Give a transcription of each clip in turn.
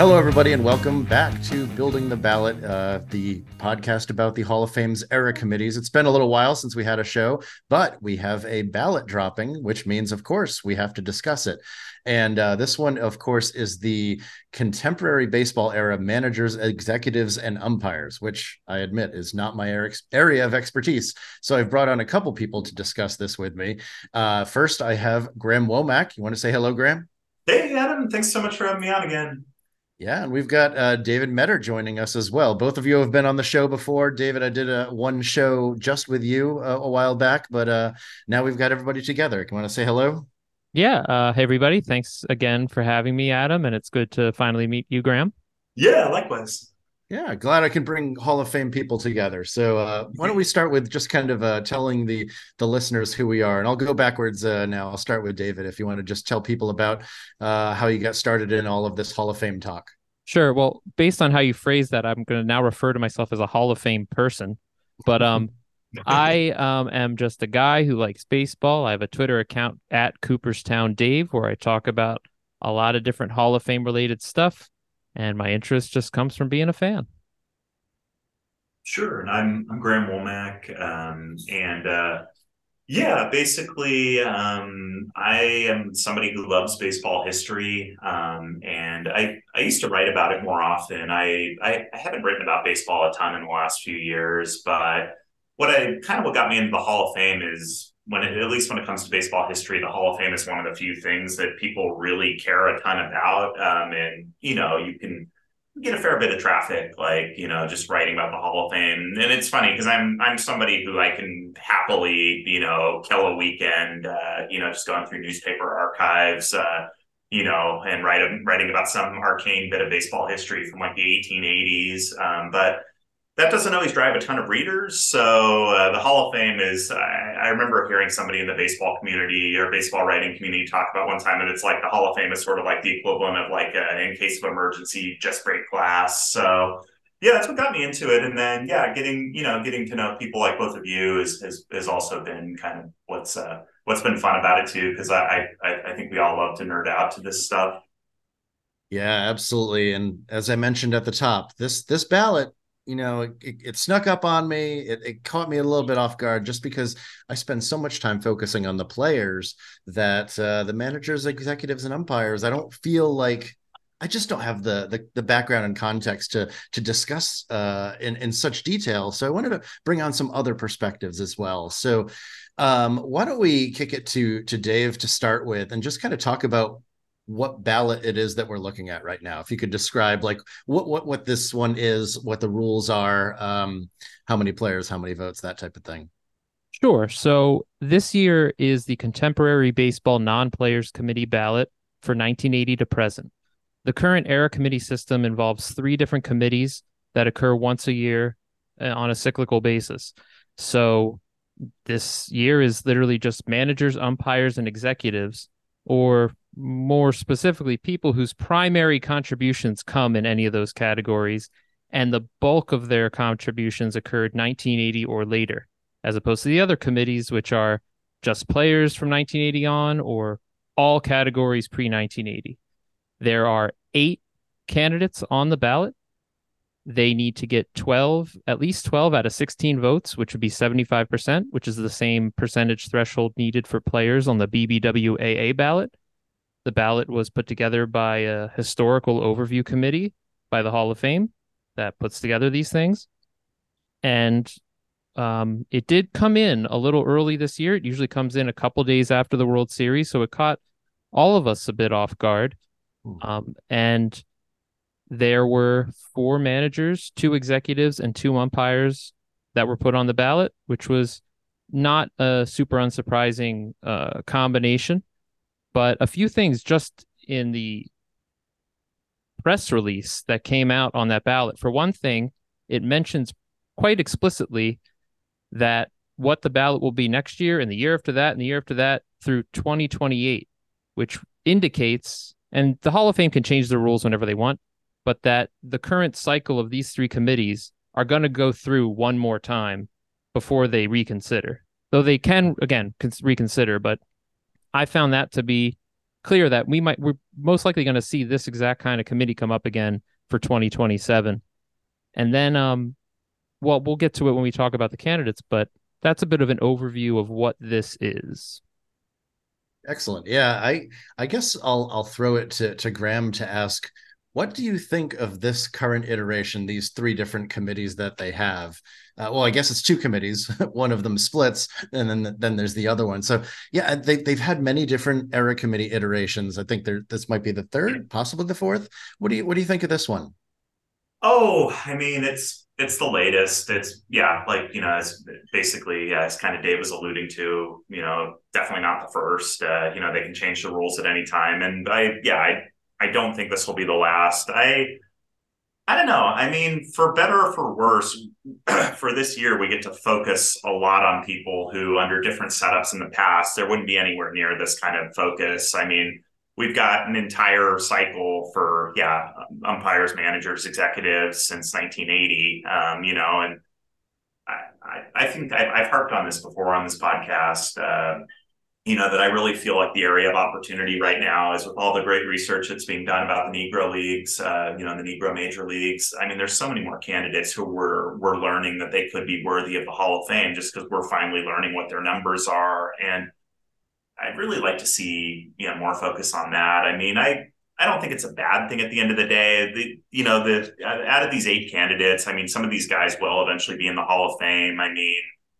Hello, everybody, and welcome back to Building the Ballot, the podcast about the Hall of Fame's era committees. It's been a little while since we had a show, but we have a ballot dropping, which means, of course, we have to discuss it. And this one, of course, is the contemporary baseball era managers, executives, and umpires, which I admit is not my area of expertise. So I've brought on a couple people to discuss this with me. First, I have Graham Womack. You want to say hello, Graham? Hey, Adam, thanks so much for having me on again. Yeah, and we've got David Metter joining us as well. Both of you have been on the show before. David, I did one show just with you a while back, but now we've got everybody together. You want to say hello? Yeah. Hey, everybody. Thanks again for having me, Adam. And it's good to finally meet you, Graham. Yeah, likewise. Yeah, glad I can bring Hall of Fame people together. So why don't we start with just kind of telling the listeners who we are, and I'll go backwards now. I'll start with David if you want to just tell people about how you got started in all of this Hall of Fame talk. Sure. Well, based on how you phrase that, I'm going to now refer to myself as a Hall of Fame person. But I am just a guy who likes baseball. I have a Twitter account at Cooperstown Dave where I talk about a lot of different Hall of Fame related stuff. And my interest just comes from being a fan. Sure, and I'm Graham Womack, and yeah, basically, I am somebody who loves baseball history, and I used to write about it more often. I haven't written about baseball a ton in the last few years, but what got me into the Hall of Fame is at least when it comes to baseball history, the Hall of Fame is one of the few things that people really care a ton about, and you can get a fair bit of traffic, like just writing about the Hall of Fame. And it's funny because I'm somebody who I can happily kill a weekend, just going through newspaper archives, and writing about some arcane bit of baseball history from like the 1880s. But that doesn't always drive a ton of readers. So the Hall of Fame is, I remember hearing somebody in the baseball community or baseball writing community talk about one time, and it's like the Hall of Fame is sort of like the equivalent of like in case of emergency, just break glass. So yeah, that's what got me into it. And then yeah, getting to know people like both of you has also been kind of what's been fun about it too, because I think we all love to nerd out to this stuff. Yeah, absolutely. And as I mentioned at the top, this ballot, it snuck up on me. It caught me a little bit off guard just because I spend so much time focusing on the players that the managers, executives, and umpires, I don't feel like I just don't have the background and context to discuss in such detail. So I wanted to bring on some other perspectives as well. So why don't we kick it to Dave to start with and just kind of talk about what ballot it is that we're looking at right now. If you could describe like what this one is, what the rules are, how many players, how many votes, that type of thing. Sure. So this year is the Contemporary Baseball Non-Players Committee ballot for 1980 to present. The current era committee system involves three different committees that occur once a year on a cyclical basis. So this year is literally just managers, umpires, and executives, or more specifically, people whose primary contributions come in any of those categories, and the bulk of their contributions occurred 1980 or later, as opposed to the other committees, which are just players from 1980 on or all categories pre 1980. There are 8 candidates on the ballot. They need to get at least 12 out of 16 votes, which would be 75%, which is the same percentage threshold needed for players on the BBWAA ballot. The ballot was put together by a historical overview committee by the Hall of Fame that puts together these things. And it did come in a little early this year. It usually comes in a couple days after the World Series, so it caught all of us a bit off guard. And there were 4 managers, 2 executives, and 2 umpires that were put on the ballot, which was not a super unsurprising combination. But a few things just in the press release that came out on that ballot. For one thing, it mentions quite explicitly that what the ballot will be next year and the year after that and the year after that through 2028, which indicates, and the Hall of Fame can change the rules whenever they want, but that the current cycle of these 3 committees are going to go through one more time before they reconsider. Though they can, again, reconsider, but I found that to be clear that we're most likely going to see this exact kind of committee come up again for 2027. And then, well, we'll get to it when we talk about the candidates, but that's a bit of an overview of what this is. Excellent. Yeah, I guess I'll throw it to Graham to ask, what do you think of this current iteration, these three different committees that they have? Well, I guess it's two committees. One of them splits, and then there's the other one. So yeah, they've had many different era committee iterations. I think this might be the third, possibly the fourth. What do you think of this one? Oh, I mean, it's the latest. It's yeah, like it's basically as kind of Dave was alluding to. Definitely not the first. They can change the rules at any time, and I don't think this will be the last. I don't know. I mean, for better or for worse, for this year, we get to focus a lot on people who, under different setups in the past, there wouldn't be anywhere near this kind of focus. I mean, we've got an entire cycle for, umpires, managers, executives since 1980, and I think I've harped on this before on this podcast. That I really feel like the area of opportunity right now is with all the great research that's being done about the Negro leagues, the Negro major leagues. I mean, there's so many more candidates who we're learning that they could be worthy of the Hall of Fame just because we're finally learning what their numbers are. And I'd really like to see, more focus on that. I mean, I don't think it's a bad thing at the end of the day. Out of these 8 candidates, I mean, some of these guys will eventually be in the Hall of Fame. I mean,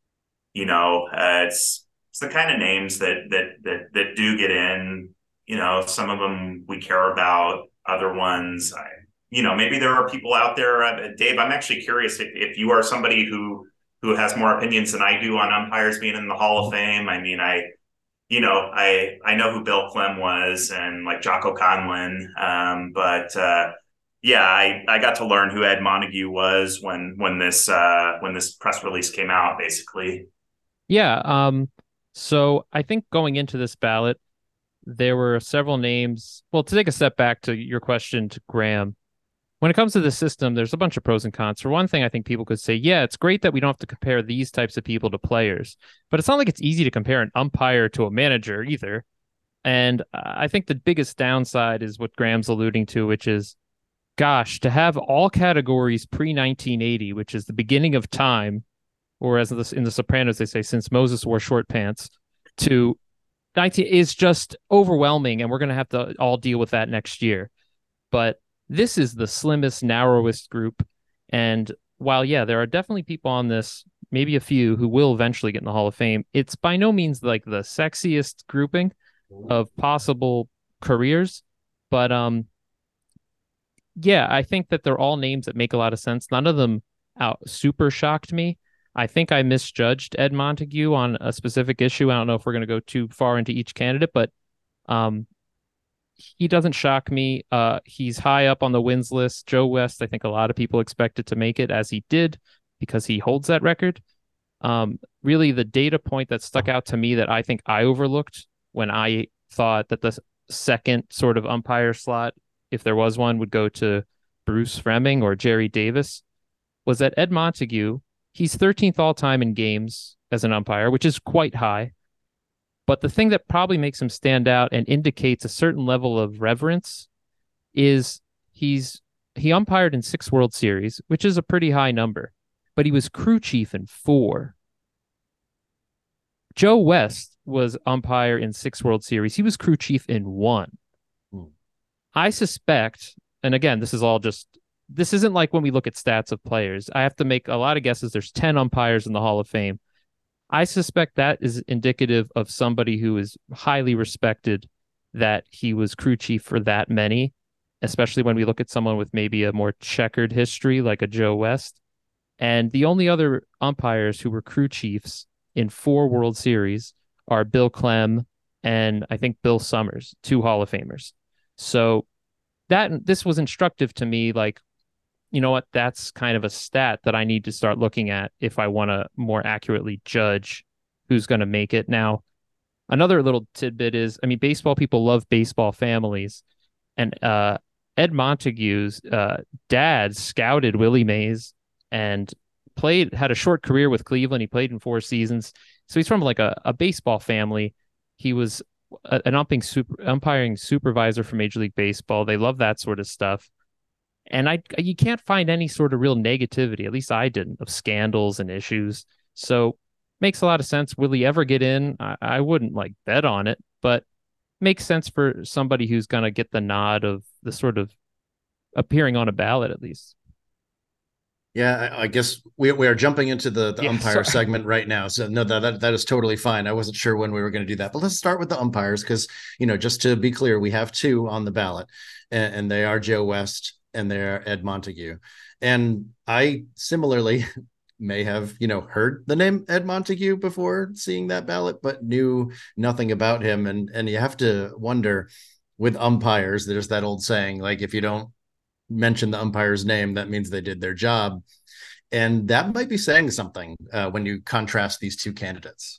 it's the kind of names that do get in. Some of them we care about. Other ones, maybe there are people out there. Dave, I'm actually curious if you are somebody who has more opinions than I do on umpires being in the Hall of Fame. I mean, I know who Bill Clem was and like Jocko Conlon, but I got to learn who Ed Montague was when this press release came out, basically. Yeah. So I think going into this ballot, there were several names. Well, to take a step back to your question to Graham, when it comes to the system, there's a bunch of pros and cons. For one thing, I think people could say, yeah, it's great that we don't have to compare these types of people to players, but it's not like it's easy to compare an umpire to a manager either. And I think the biggest downside is what Graham's alluding to, which is, gosh, to have all categories pre-1980, which is the beginning of time, or as in the Sopranos, they say, since Moses wore short pants, to 19 is just overwhelming. And we're going to have to all deal with that next year. But this is the slimmest, narrowest group. And while, there are definitely people on this, maybe a few who will eventually get in the Hall of Fame, it's by no means like the sexiest grouping of possible careers. But I think that they're all names that make a lot of sense. None of them super shocked me. I think I misjudged Ed Montague on a specific issue. I don't know if we're going to go too far into each candidate, but he doesn't shock me. He's high up on the wins list. Joe West, I think a lot of people expected to make it, as he did, because he holds that record. Really, the data point that stuck out to me that I think I overlooked when I thought that the second sort of umpire slot, if there was one, would go to Bruce Fleming or Jerry Davis, was that Ed Montague, he's 13th all-time in games as an umpire, which is quite high. But the thing that probably makes him stand out and indicates a certain level of reverence is he umpired in 6 World Series, which is a pretty high number, but he was crew chief in 4. Joe West was umpire in 6 World Series. He was crew chief in 1. I suspect, and again, this isn't like when we look at stats of players. I have to make a lot of guesses. There's 10 umpires in the Hall of Fame. I suspect that is indicative of somebody who is highly respected, that he was crew chief for that many, especially when we look at someone with maybe a more checkered history like a Joe West. And the only other umpires who were crew chiefs in 4 World Series are Bill Clem and I think Bill Summers, 2 Hall of Famers. So this was instructive to me, like, you know what, that's kind of a stat that I need to start looking at if I want to more accurately judge who's going to make it. Now, another little tidbit is, I mean, baseball people love baseball families. And Ed Montague's dad scouted Willie Mays and had a short career with Cleveland. He played in 4 seasons. So he's from like a baseball family. He was an umpiring supervisor for Major League Baseball. They love that sort of stuff. And you can't find any sort of real negativity, at least I didn't, of scandals and issues. So makes a lot of sense. Will he ever get in? I wouldn't like bet on it, but makes sense for somebody who's going to get the nod of the sort of appearing on a ballot at least. Yeah, I guess we are jumping into the Yeah, umpire sorry. segment right now. So no, that is totally fine. I wasn't sure when we were going to do that, but let's start with the umpires because just to be clear, we have two on the ballot, and they are Joe West and they're Ed Montague. And I similarly may have heard the name Ed Montague before seeing that ballot, but knew nothing about him. And you have to wonder with umpires. There's that old saying, like if you don't mention the umpire's name, that means they did their job. And that might be saying something when you contrast these two candidates.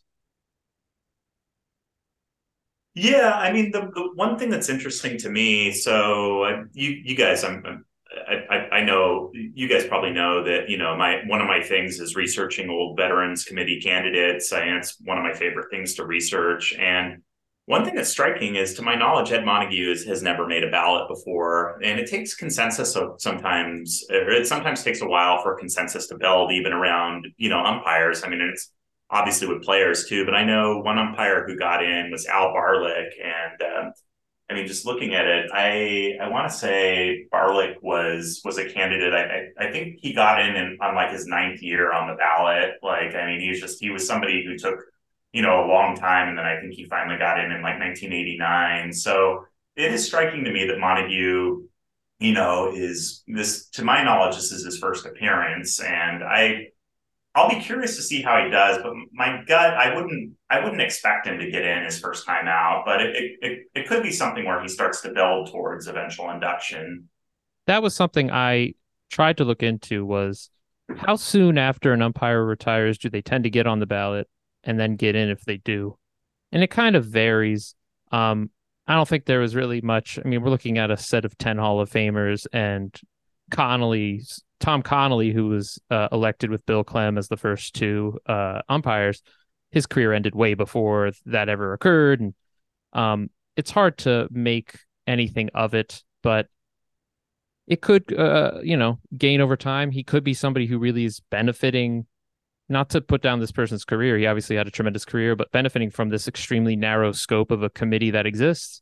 Yeah, I mean the one thing that's interesting to me. So you guys, I know you guys probably know that my one of my things is researching old Veterans Committee candidates. And it's one of my favorite things to research. And one thing that's striking is, to my knowledge, Ed Montague has never made a ballot before, and it takes consensus sometimes, or it sometimes takes a while for consensus to build, even around umpires. I mean, it's obviously with players too, but I know one umpire who got in was Al Barlick, and I mean, just looking at it, I want to say Barlick was a candidate. I think he got in on like his ninth year on the ballot. Like, I mean, he was somebody who took a long time, and then I think he finally got in like 1989. So it is striking to me that Montague, is this, to my knowledge, this is his first appearance, and I'll be curious to see how he does, but my gut, I wouldn't expect him to get in his first time out, but it could be something where he starts to build towards eventual induction. That was something I tried to look into, was how soon after an umpire retires do they tend to get on the ballot and then get in if they do? And it kind of varies. I don't think there was really much. I mean, we're looking at a set of 10 Hall of Famers, and Tom Connolly, who was elected with Bill Clem as the first two umpires, his career ended way before that ever occurred. And it's hard to make anything of it, but it could, gain over time. He could be somebody who really is benefiting, not to put down this person's career. He obviously had a tremendous career, but benefiting from this extremely narrow scope of a committee that exists.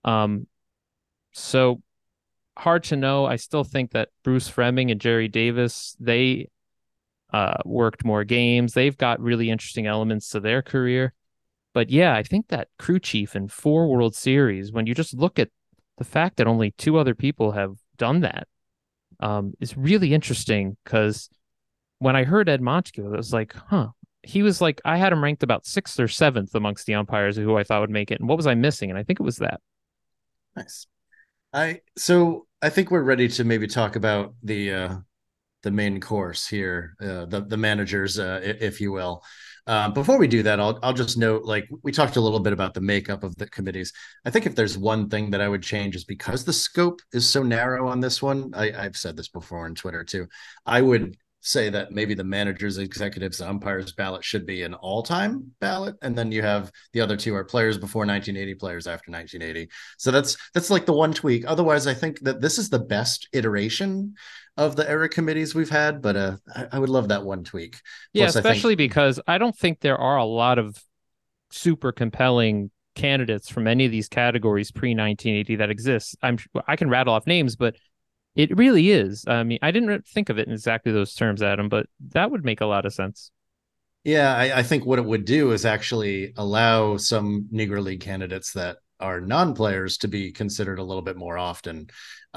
So hard to know. I still think that Bruce Fleming and Jerry Davis, they worked more games. They've got really interesting elements to their career. But yeah, I think that crew chief in 4 World Series, when you just look at the fact that only 2 other people have done that, is really interesting. Because when I heard Ed Montague, I was like, huh. He was like, I had him ranked about 6th or 7th amongst the umpires who I thought would make it. And what was I missing? And I think it was that. Nice. I think we're ready to maybe talk about the main course here, the managers, if you will. Before we do that, I'll just note, like we talked a little bit about the makeup of the committees. I think if there's one thing that I would change, is because the scope is so narrow on this one. I've said this before on Twitter too. I would say that maybe the managers, executives, and umpires ballot should be an all-time ballot, and then you have the other two are players before 1980, players after 1980. So that's like the one tweak. Otherwise, I think that this is the best iteration of the era committees we've had, but I would love that one tweak. Yeah, Plus, I think especially because I don't think there are a lot of super compelling candidates from any of these categories pre 1980 that exists. I can rattle off names, but it really is. I mean, I didn't think of it in exactly those terms, Adam, but that would make a lot of sense. Yeah, I think what it would do is actually allow some Negro League candidates that are non-players to be considered a little bit more often.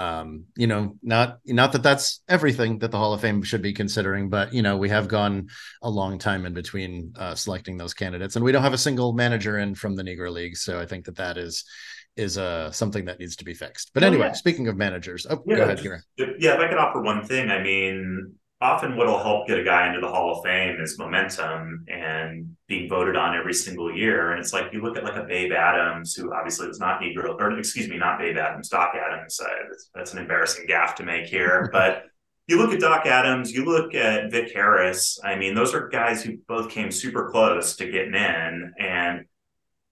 Not that that's everything that the Hall of Fame should be considering, but we have gone a long time in between selecting those candidates, and we don't have a single manager in from the Negro League, so I think that is something that needs to be fixed. But anyway, speaking of managers, go ahead, Kira. Yeah, if I could offer one thing, I mean, often what'll help get a guy into the Hall of Fame is momentum and being voted on every single year. And it's like, you look at like a Babe Adams, who obviously was not Negro, or excuse me, not Babe Adams, Doc Adams. That's an embarrassing gaffe to make here. But you look at Doc Adams, you look at Vic Harris. I mean, those are guys who both came super close to getting in. And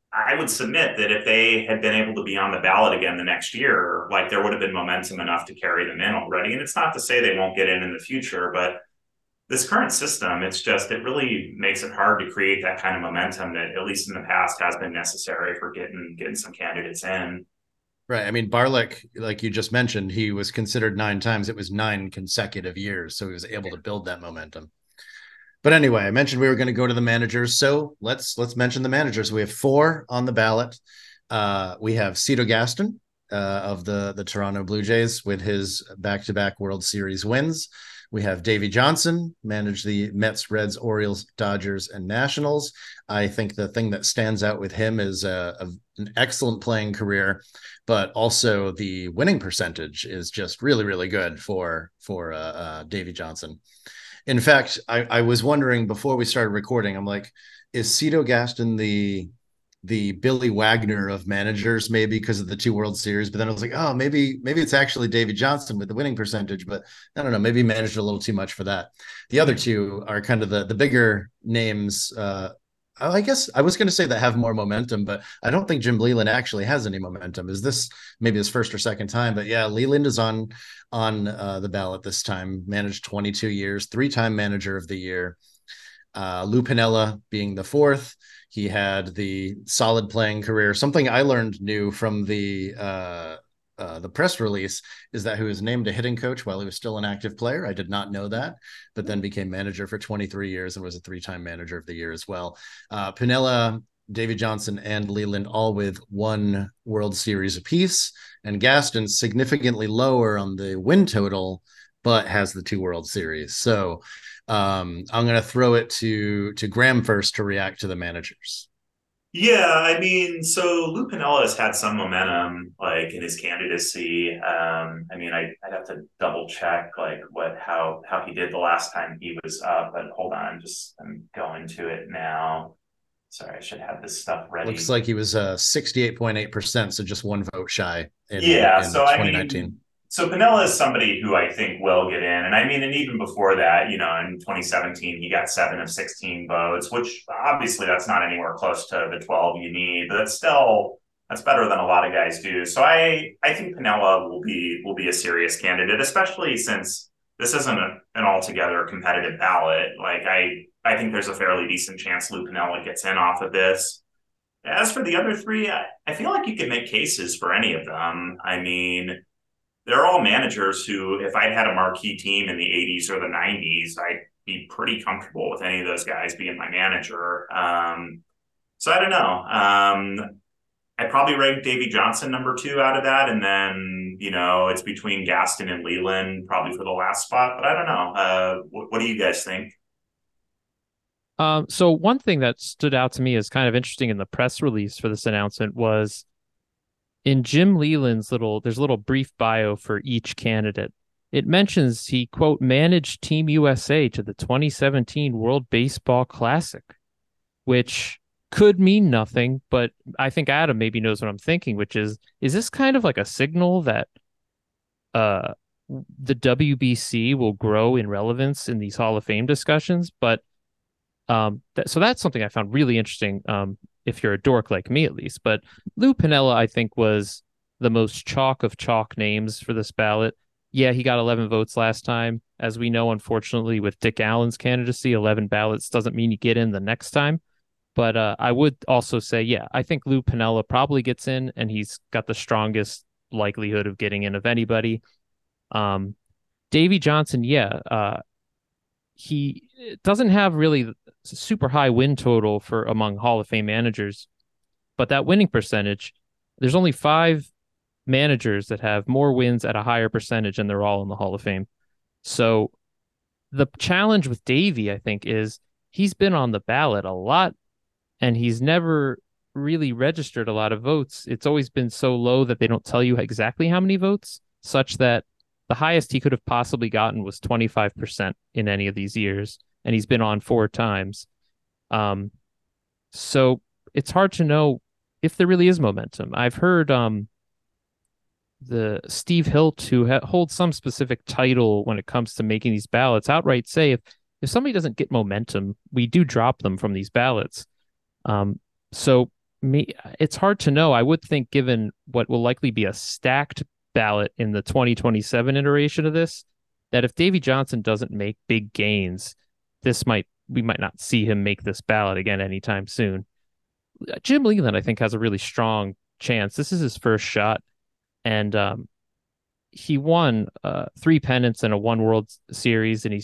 I would submit that if they had been able to be on the ballot again the next year, like there would have been momentum enough to carry them in already. And it's not to say they won't get in the future, but this current system, it really makes it hard to create that kind of momentum that, at least in the past, has been necessary for getting some candidates in. Right. I mean, Barlick, like you just mentioned, he was considered 9 times. It was 9 consecutive years. So he was able to build that momentum. But anyway, I mentioned we were going to go to the managers. So let's mention the managers. We have 4 on the ballot. We have Cito Gaston of the Toronto Blue Jays with his back-to-back World Series wins. We have Davey Johnson, managed the Mets, Reds, Orioles, Dodgers, and Nationals. I think the thing that stands out with him is an excellent playing career, but also the winning percentage is just really, really good for Davey Johnson. In fact, I was wondering before we started recording, I'm like, is Cito Gaston the Billy Wagner of managers, maybe because of the 2 World Series? But then I was like, oh, maybe it's actually Davey Johnson with the winning percentage, but I don't know, maybe he managed a little too much for that. The other 2 are kind of the bigger names. I guess I was going to say that have more momentum, but I don't think Jim Leyland actually has any momentum. Is this maybe his first or second time? But yeah, Leyland is on the ballot this time. Managed 22 years, 3-time manager of the year. Lou Piniella being the 4th. He had the solid playing career. Something I learned new from the press release is that he was named a hitting coach while he was still an active player. I did not know that, but then became manager for 23 years and was a 3-time manager of the year as well. Piniella, Davey Johnson, and Leyland all with 1 World Series apiece, and Gaston significantly lower on the win total, but has the 2 World Series. So I'm going to throw it to Graham first to react to the managers. Yeah, I mean, so Lou Piniella has had some momentum, like in his candidacy. I mean, I'd have to double check like how he did the last time he was up. But hold on, I'm going to it now. Sorry, I should have this stuff ready. Looks like he was 68.8%, so just 1 vote shy in so 2019. I mean, so Piniella is somebody who I think will get in. And I mean, and even before that, in 2017, he got 7 of 16 votes, which obviously that's not anywhere close to the 12 you need, but that's better than a lot of guys do. So I think Piniella will be a serious candidate, especially since this isn't an altogether competitive ballot. Like I think there's a fairly decent chance Lou Piniella gets in off of this. As for the other 3, I feel like you can make cases for any of them. I mean, they're all managers who, if I'd had a marquee team in the 80s or the 90s, I'd be pretty comfortable with any of those guys being my manager. So I don't know. I'd probably rank Davey Johnson number 2 out of that. And then, it's between Gaston and Leyland probably for the last spot. But I don't know. What do you guys think? So one thing that stood out to me as kind of interesting in the press release for this announcement was in Jim Leyland's there's a little brief bio for each candidate. It mentions he, quote, managed Team USA to the 2017 World Baseball Classic, which could mean nothing, but I think Adam maybe knows what I'm thinking, which is this kind of like a signal that the WBC will grow in relevance in these Hall of Fame discussions? But so that's something I found really interesting, if you're a dork like me, at least. But Lou Piniella, I think, was the most chalk of chalk names for this ballot. Yeah, he got 11 votes last time. As we know, unfortunately, with Dick Allen's candidacy, 11 ballots doesn't mean you get in the next time. But I would also say, yeah, I think Lou Piniella probably gets in, and he's got the strongest likelihood of getting in of anybody. Davey Johnson, yeah, he doesn't have really super high win total for among Hall of Fame managers, but that winning percentage, there's only 5 managers that have more wins at a higher percentage, and they're all in the Hall of Fame. So the challenge with Davey, I think, is he's been on the ballot a lot, and he's never really registered a lot of votes. It's always been so low that they don't tell you exactly how many votes, such that the highest he could have possibly gotten was 25% in any of these years, and he's been on 4 times. So it's hard to know if there really is momentum. I've heard the Steve Hilt, who holds some specific title when it comes to making these ballots, outright say if somebody doesn't get momentum, we do drop them from these ballots. So it's hard to know. I would think, given what will likely be a stacked ballot in the 2027 iteration of this, that if Davy Johnson doesn't make big gains, we might not see him make this ballot again anytime soon. Jim Leyland, I think, has a really strong chance. This is his first shot, and he won 3 pennants and a one World Series, and he's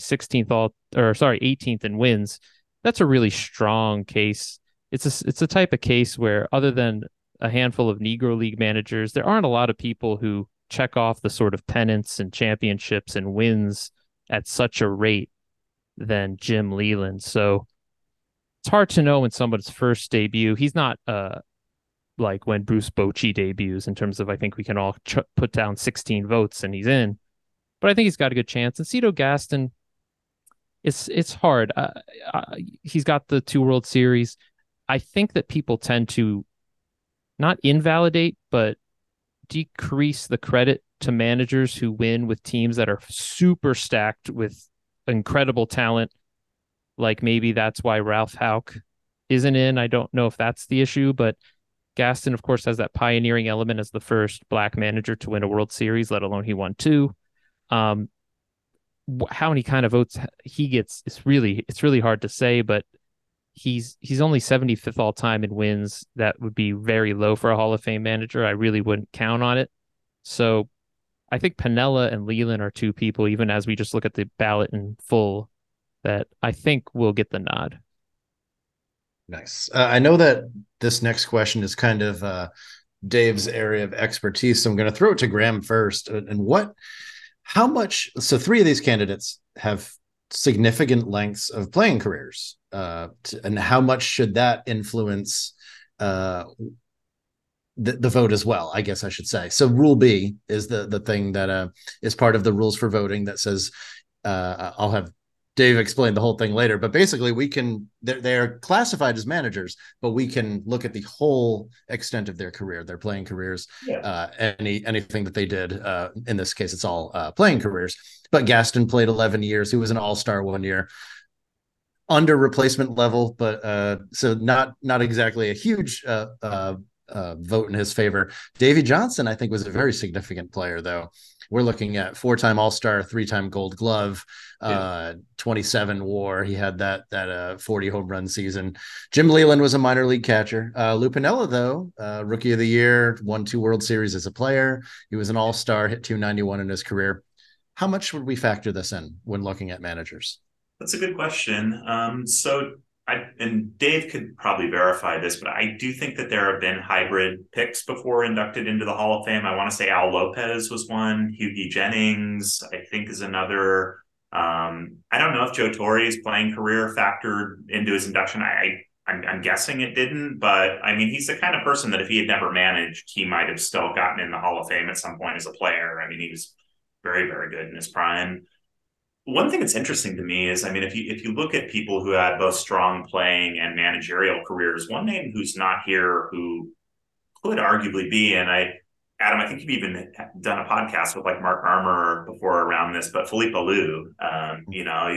18th in wins. That's a really strong case. It's a type of case where, other than a handful of Negro League managers, there aren't a lot of people who check off the sort of pennants and championships and wins at such a rate than Jim Leyland. So it's hard to know when someone's first debut. He's not like when Bruce Bochy debuts, in terms of, I think we can all put down 16 votes and he's in. But I think he's got a good chance. And Cito Gaston, it's hard. He's got the 2 World Series. I think that people tend to not invalidate, but decrease the credit to managers who win with teams that are super stacked with incredible talent. Like, maybe that's why Ralph Houck isn't in. I don't know if that's the issue, but Gaston, of course, has that pioneering element as the first Black manager to win a World Series, let alone he won 2. How many kind of votes he gets, it's really hard to say, but he's only 75th all time in wins. That would be very low for a Hall of Fame manager. I really wouldn't count on it. So I think Piniella and Leyland are 2 people, even as we just look at the ballot in full, that I think will get the nod. Nice. I know that this next question is kind of Dave's area of expertise, so I'm going to throw it to Graham first. And how much? So 3 of these candidates have significant lengths of playing careers, and how much should that influence the vote as well, I guess I should say. So Rule B is the thing that is part of the rules for voting that says, I'll have Dave explain the whole thing later, but basically they're classified as managers, but we can look at the whole extent of their career, their playing careers, anything that they did. In this case, it's all playing careers. But Gaston played 11 years. He was an all-star 1 year, under replacement level, but so not exactly a huge vote in his favor. Davy Johnson, I think, was a very significant player, though. We're looking at 4-time All-Star, 3-time Gold Glove, 27 WAR. He had that 40 home run season. Jim Leyland was a minor league catcher. Lou Piniella, though, Rookie of the Year, won 2 World Series as a player. He was an All-Star, hit .291 in his career. How much would we factor this in when looking at managers? That's a good question. And Dave could probably verify this, but I do think that there have been hybrid picks before inducted into the Hall of Fame. I want to say Al Lopez was one. Hughie Jennings, I think, is another. I don't know if Joe Torre's playing career factored into his induction. I'm guessing it didn't, but I mean, he's the kind of person that if he had never managed, he might have still gotten in the Hall of Fame at some point as a player. I mean, he was very, very good in his prime. One thing that's interesting to me is, I mean, if you look at people who had both strong playing and managerial careers, one name who's not here who could arguably be, and Adam, I think you've even done a podcast with like Mark Armour before around this, but Philippe Alou, you know,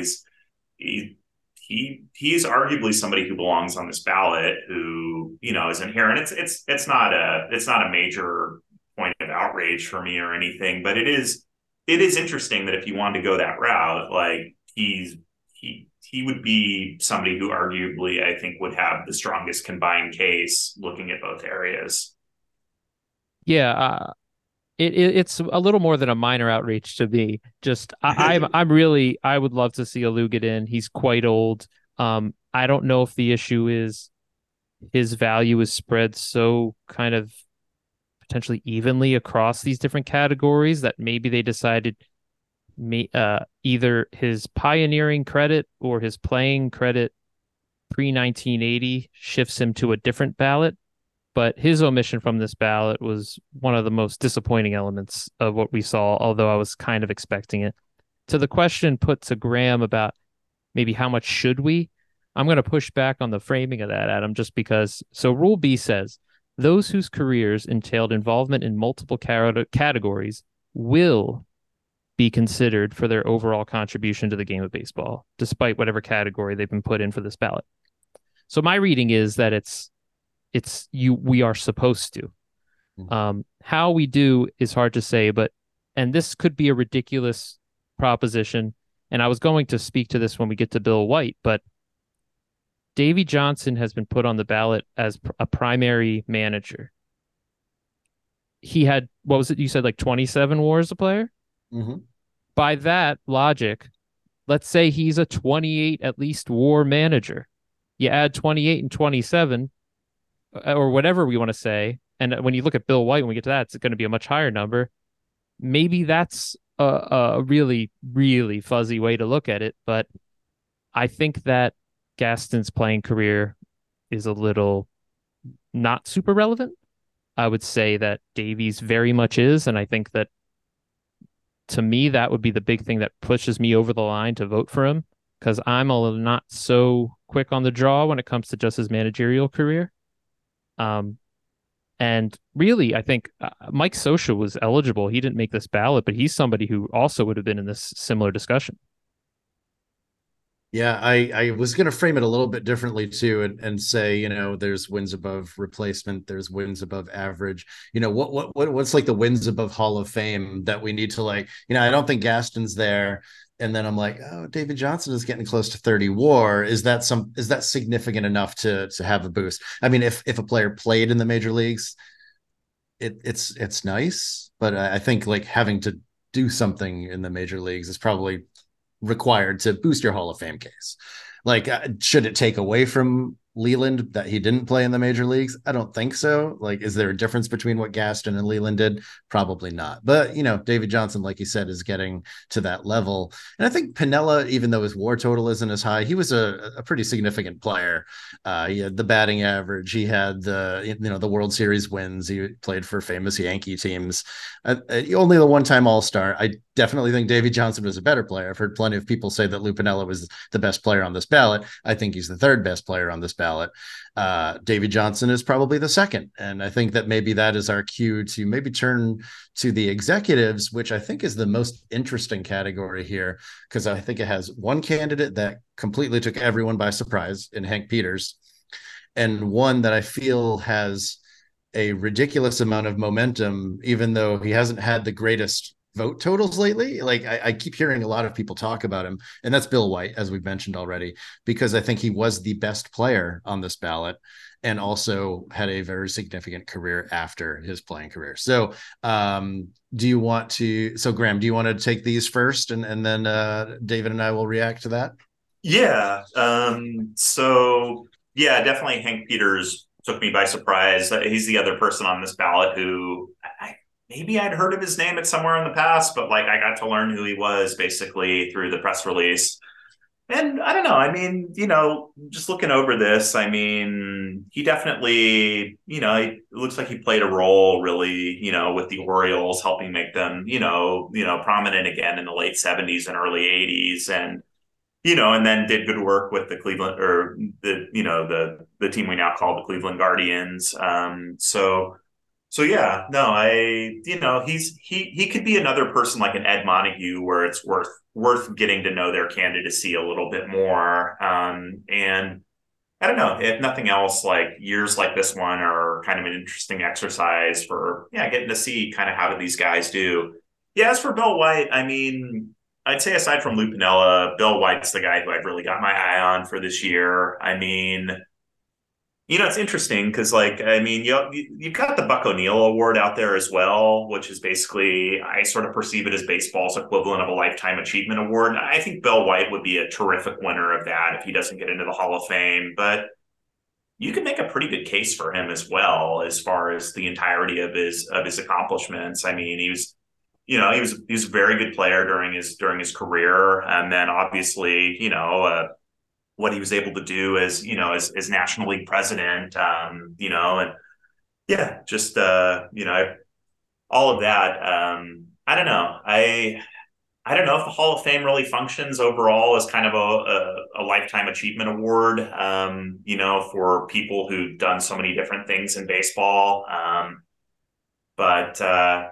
he's arguably somebody who belongs on this ballot, who, you know, is in here, and it's not a major point of outrage for me or anything, but it is interesting that if you wanted to go that route, like he would be somebody who arguably, I think, would have the strongest combined case looking at both areas. Yeah, it's a little more than a minor outrage to me. Just I would love to see Alou get in. He's quite old. I don't know if the issue is his value is spread so kind of potentially evenly across these different categories that maybe they decided either his pioneering credit or his playing credit pre-1980 shifts him to a different ballot. But his omission from this ballot was one of the most disappointing elements of what we saw, although I was kind of expecting it. To the question put to Graham about maybe how much should we, I'm going to push back on the framing of that, Adam, just because. So Rule B says, those whose careers entailed involvement in multiple categories will be considered for their overall contribution to the game of baseball, despite whatever category they've been put in for this ballot. So my reading is that it's we are supposed to. Mhm. How we do is hard to say, and this could be a ridiculous proposition. And I was going to speak to this when we get to Bill White, but Davey Johnson has been put on the ballot as a primary manager. He had, what was it? You said like 27 WAR as a player? Mm-hmm. By that logic, let's say he's a 28 at least WAR manager. You add 28 and 27, or whatever we want to say. And when you look at Bill White, when we get to that, it's going to be a much higher number. Maybe that's a really, really fuzzy way to look at it. But I think that Gaston's playing career is a little not super relevant. I would say that Davies very much is. And I think that to me, that would be the big thing that pushes me over the line to vote for him, because I'm not so quick on the draw when it comes to just his managerial career. And really, I think Mike Scioscia was eligible. He didn't make this ballot, but he's somebody who also would have been in this similar discussion. Yeah, I was going to frame it a little bit differently too, and say, there's wins above replacement, there's wins above average. What's like the wins above Hall of Fame that we need to, like, I don't think Gaston's there. And then I'm like, oh, David Johnson is getting close to 30 WAR. Is that significant enough to have a boost? I mean, if a player played in the major leagues, it's nice, but I think like having to do something in the major leagues is probably required to boost your Hall of Fame case. Like, should it take away from Leland that he didn't play in the major leagues? I don't think so. Like, is there a difference between what Gaston and Leland did? Probably not. But, David Johnson, like you said, is getting to that level. And I think Piniella, even though his WAR total isn't as high, he was a pretty significant player. He had the batting average. He had the World Series wins. He played for famous Yankee teams. Only the one-time All-Star. I definitely think Davey Johnson was a better player. I've heard plenty of people say that Lou Piniella was the best player on this ballot. I think he's the third best player on this ballot. Davey Johnson is probably the second. And I think that maybe that is our cue to maybe turn to the executives, which I think is the most interesting category here, because I think it has one candidate that completely took everyone by surprise in Hank Peters, and one that I feel has a ridiculous amount of momentum, even though he hasn't had the greatest vote totals lately. Like, I keep hearing a lot of people talk about him, and that's Bill White, as we've mentioned already, because I think he was the best player on this ballot and also had a very significant career after his playing career. So, Graham, do you want to take these first, and then David and I will react to that? Yeah. So yeah, definitely Hank Peters took me by surprise. He's the other person on this ballot who maybe I'd heard of his name at somewhere in the past, but like I got to learn who he was basically through the press release. And I don't know. I mean, just looking over this, I mean, he definitely, it looks like he played a role really, with the Orioles, helping make them, prominent again in the late 70s and early 80s. And then did good work with the Cleveland, or the team we now call the Cleveland Guardians. So yeah, no, he could be another person like an Ed Montague, where it's worth getting to know their candidacy a little bit more. And I don't know, if nothing else, like years like this one are kind of an interesting exercise for getting to see kind of how do these guys do. Yeah, as for Bill White, I mean, I'd say aside from Lou Piniella, Bill White's the guy who I've really got my eye on for this year. I mean, it's interesting because, like, I mean, you've got the Buck O'Neill Award out there as well, which is basically, I sort of perceive it as baseball's equivalent of a Lifetime Achievement Award. I think Bill White would be a terrific winner of that if he doesn't get into the Hall of Fame, but you can make a pretty good case for him as well as far as the entirety of his accomplishments. I mean, he was a very good player during his career, and then obviously, what he was able to do as National League president, and yeah, just all of that. I don't know. I don't know if the Hall of Fame really functions overall as kind of a lifetime achievement award, for people who've done so many different things in baseball. But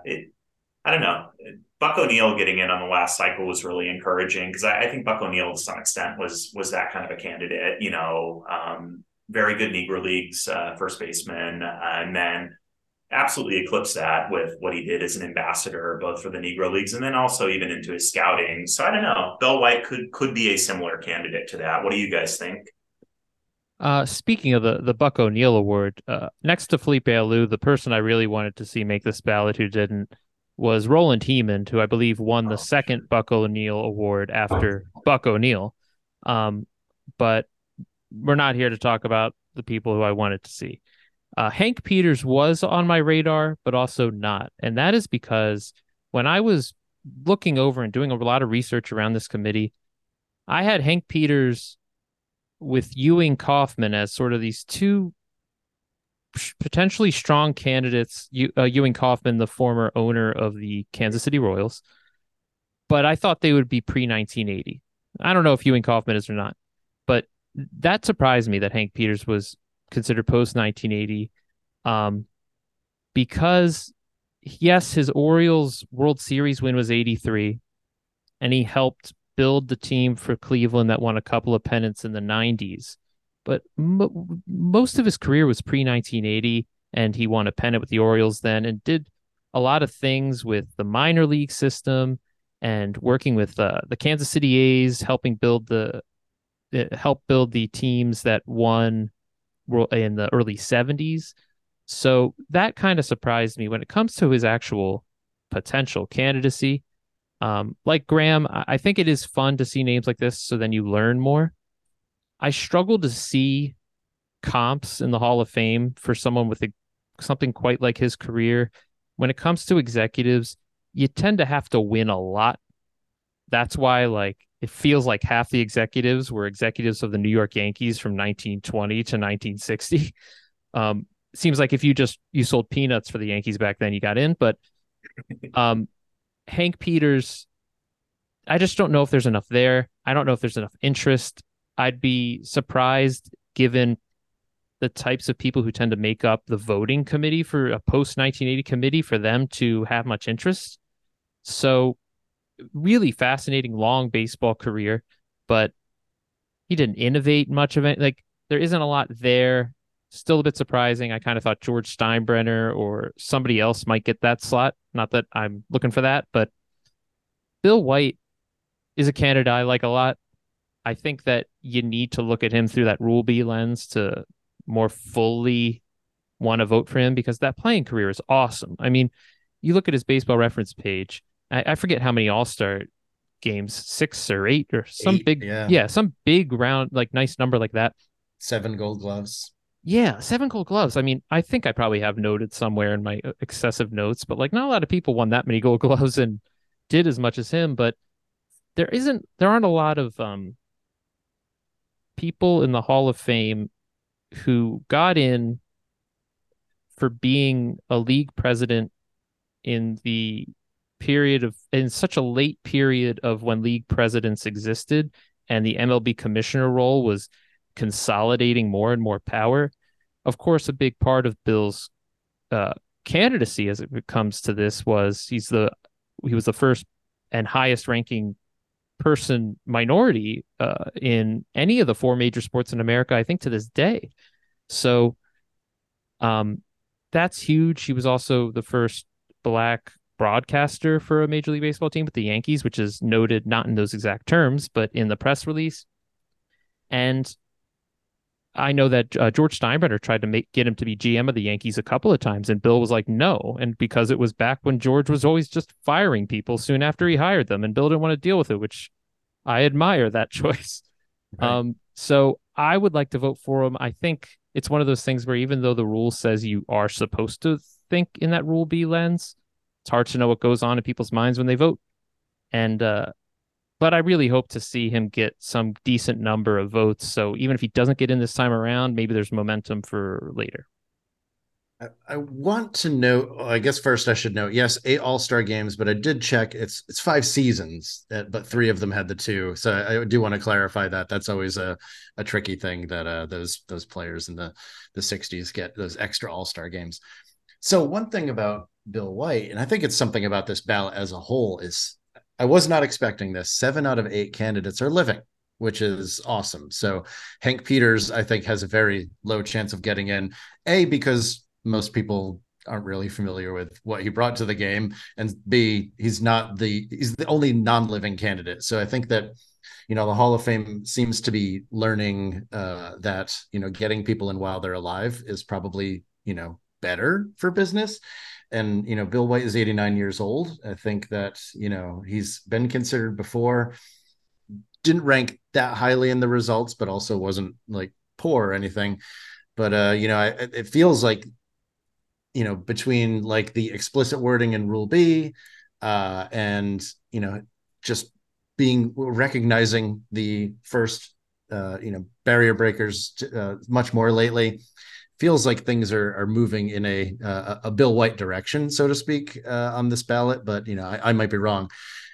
I don't know. Buck O'Neill getting in on the last cycle was really encouraging, because I think Buck O'Neill to some extent was that kind of a candidate, very good Negro Leagues first baseman, and then absolutely eclipsed that with what he did as an ambassador, both for the Negro Leagues and then also even into his scouting. So I don't know. Bill White could be a similar candidate to that. What do you guys think? Speaking of the Buck O'Neill Award, next to Felipe Alou, the person I really wanted to see make this ballot who didn't was Roland Hemond, who I believe won the second Buck O'Neill Award after Buck O'Neill. But we're not here to talk about the people who I wanted to see. Hank Peters was on my radar, but also not. And that is because when I was looking over and doing a lot of research around this committee, I had Hank Peters with Ewing Kauffman as sort of these two potentially strong candidates. Ewing Kauffman, the former owner of the Kansas City Royals, but I thought they would be pre-1980. I don't know if Ewing Kauffman is or not, but that surprised me that Hank Peters was considered post-1980, because yes, his Orioles World Series win was 83, and he helped build the team for Cleveland that won a couple of pennants in the 90s. But most of his career was pre-1980, and he won a pennant with the Orioles then and did a lot of things with the minor league system and working with the Kansas City A's, helping build the teams that won in the early 70s. So that kind of surprised me when it comes to his actual potential candidacy. Like Graham, I think it is fun to see names like this, so then you learn more. I struggle to see comps in the Hall of Fame for someone with something quite like his career. When it comes to executives, you tend to have to win a lot. That's why, like, it feels like half the executives were executives of the New York Yankees from 1920 to 1960. Seems like if you sold peanuts for the Yankees back then, you got in. But Hank Peters, I just don't know if there's enough there. I don't know if there's enough interest. I'd be surprised, given the types of people who tend to make up the voting committee for a post-1980 committee, for them to have much interest. So really fascinating, long baseball career, but he didn't innovate much of it. Like, there isn't a lot there. Still a bit surprising. I kind of thought George Steinbrenner or somebody else might get that slot. Not that I'm looking for that, but Bill White is a candidate I like a lot. I think that you need to look at him through that Rule B lens to more fully want to vote for him, because that playing career is awesome. I mean, you look at his baseball reference page, I forget how many All-Star games, 6 or 8 or some big, some big round, like nice number like that. 7 Gold Gloves. Yeah, 7 Gold Gloves. I mean, I think I probably have noted somewhere in my excessive notes, but like not a lot of people won that many Gold Gloves and did as much as him. But there aren't a lot of people in the Hall of Fame who got in for being a league president in such a late period of when league presidents existed, and the MLB commissioner role was consolidating more and more power. Of course, a big part of Bill's candidacy as it comes to this was he was the first and highest ranking minority in any of the 4 major sports in America, I think, to this day. So that's huge. He was also the first Black broadcaster for a Major League Baseball team with the Yankees, which is noted not in those exact terms, but in the press release. And I know that George Steinbrenner tried to get him to be GM of the Yankees a couple of times, and Bill was like, no. And because it was back when George was always just firing people soon after he hired them, and Bill didn't want to deal with it, which I admire that choice. Right. So I would like to vote for him. I think it's one of those things where even though the rule says you are supposed to think in that Rule B lens, it's hard to know what goes on in people's minds when they vote. And but I really hope to see him get some decent number of votes. So even if he doesn't get in this time around, maybe there's momentum for later. I want to know, I guess first I should note, yes, 8 All-Star games, but I did check it's 5 seasons, but 3 of them had the 2. So I do want to clarify that. That's always a tricky thing, that those players in the 60s get those extra All-Star games. So one thing about Bill White, and I think it's something about this ballot as a whole, is I was not expecting this. 7 out of 8 candidates are living. which is awesome. So Hank Peters, I think, has a very low chance of getting in. A, because most people aren't really familiar with what he brought to the game, and B, he's the only non-living candidate. So I think that the Hall of Fame seems to be learning that getting people in while they're alive is probably better for business. And Bill White is 89 years old. I think that he's been considered before. Didn't rank that highly in the results, but also wasn't like poor or anything. But it feels like between like the explicit wording in Rule B, and just recognizing the first barrier breakers much more lately, feels like things are moving in a Bill White direction, so to speak, on this ballot. But I might be wrong.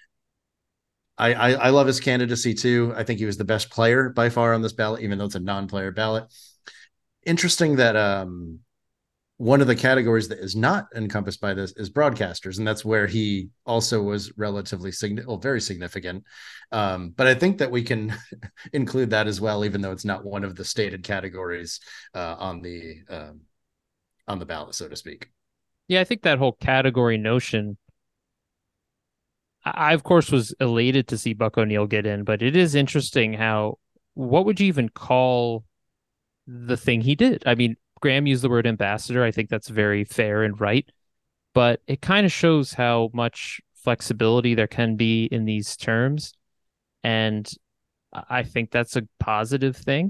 I love his candidacy too. I think he was the best player by far on this ballot, even though it's a non-player ballot. Interesting that one of the categories that is not encompassed by this is broadcasters, and that's where he also was relatively very significant. But I think that we can include that as well, even though it's not one of the stated categories on the ballot, so to speak. Yeah, I think that whole category notion. I of course was elated to see Buck O'Neil get in, but it is interesting what would you even call the thing he did? I mean, Graham used the word ambassador. I think that's very fair and right, but it kind of shows how much flexibility there can be in these terms. And I think that's a positive thing.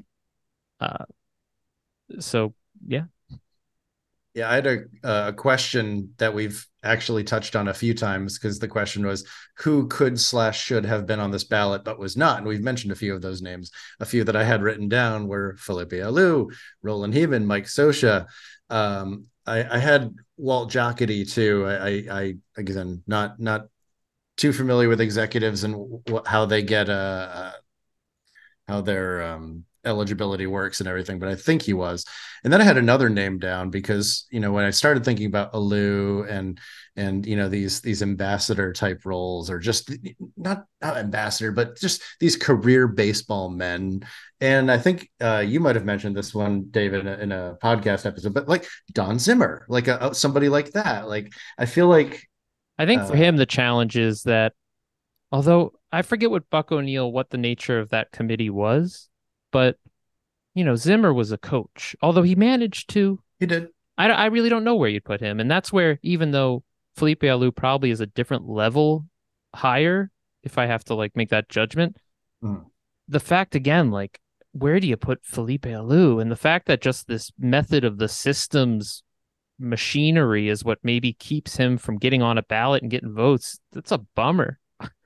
So, yeah. Yeah, I had a question that we've actually touched on a few times, because the question was who could/should have been on this ballot but was not. And we've mentioned a few of those names. A few that I had written down were Felipe Alou, Roland Heeman, Mike Scioscia. I had Walt Jocketty too. I again, not too familiar with executives and how they get how their eligibility works and everything, but I think he was. And then I had another name down because when I started thinking about Alou and these ambassador type roles, or just not ambassador, but just these career baseball men. And I think you might have mentioned this one, David, in a podcast episode, but like Don Zimmer, like somebody like that. Like I feel like I think for him the challenge is that, although I forget what the nature of that committee was, but Zimmer was a coach, although he managed to. He did. I really don't know where you'd put him, and that's where, even though Felipe Alou probably is a different level higher, if I have to like make that judgment, the fact again, like, where do you put Felipe Alou? And the fact that just this method of the system's machinery is what maybe keeps him from getting on a ballot and getting votes. That's a bummer.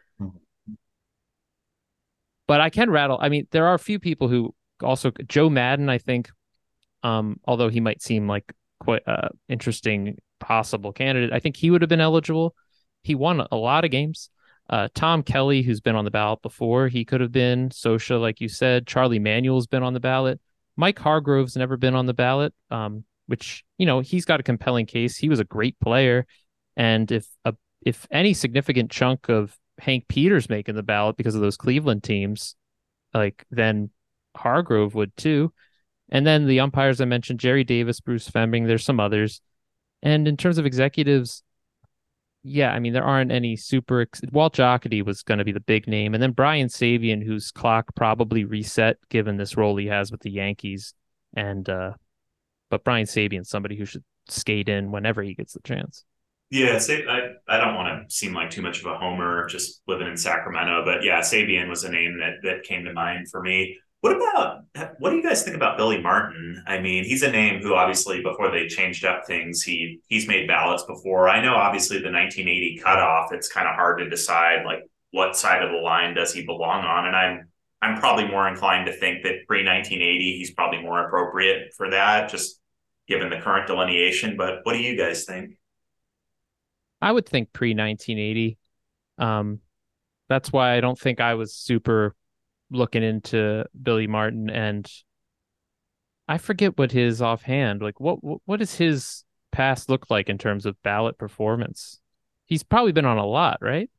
But I can rattle. I mean, there are a few people who also, Joe Madden, I think, although he might seem like quite interesting possible candidate, I think he would have been eligible. He won a lot of games. Tom Kelly, who's been on the ballot before, he could have been. Scioscia, like you said. Charlie Manuel's been on the ballot. Mike Hargrove's never been on the ballot, which, he's got a compelling case. He was a great player. And if any significant chunk of Hank Peters making the ballot because of those Cleveland teams, like, then Hargrove would too. And then the umpires I mentioned, Jerry Davis, Bruce Fleming, there's some others. And in terms of executives, yeah, I mean, there aren't any Walt Jocketty was going to be the big name. And then Brian Sabean, whose clock probably reset given this role he has with the Yankees. And, but Brian Sabean's somebody who should skate in whenever he gets the chance. Yeah, I don't want to seem like too much of a homer just living in Sacramento, but yeah, Sabean was a name that came to mind for me. What do you guys think about Billy Martin? I mean, he's a name who obviously before they changed up things, he's made ballots before. I know obviously the 1980 cutoff, it's kind of hard to decide like what side of the line does he belong on, and I'm probably more inclined to think that pre-1980 he's probably more appropriate for that, just given the current delineation. But what do you guys think? I would think pre-1980. That's why I don't think I was super looking into Billy Martin, and I forget what his offhand, like what does his past look like in terms of ballot performance? He's probably been on a lot, right?